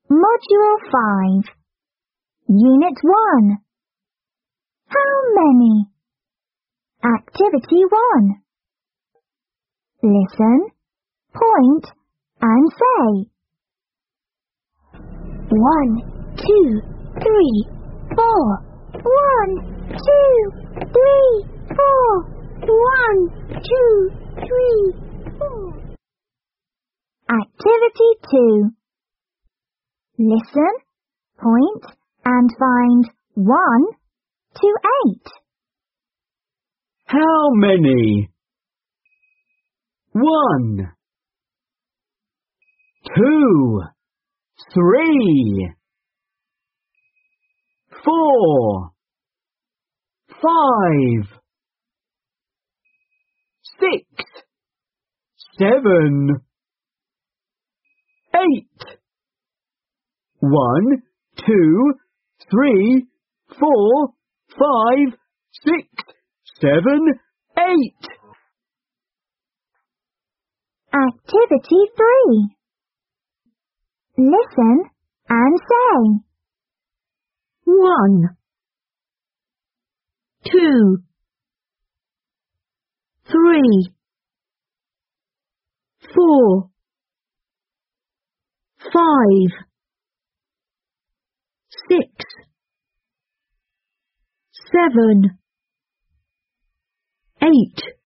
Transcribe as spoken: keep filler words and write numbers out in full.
Module five, Unit one. How many? Activity one. Listen, point, and say. One, two, three, four. One, two, three, four. One, two, three, four. Activity two. Listen, point, and find one to eight. How many? One, two, three, four, five, six, seven, eight. One, two, three, four, five, six, seven, eight. Activity three. Listen and say. One, two, three, four, five, six, seven, eight.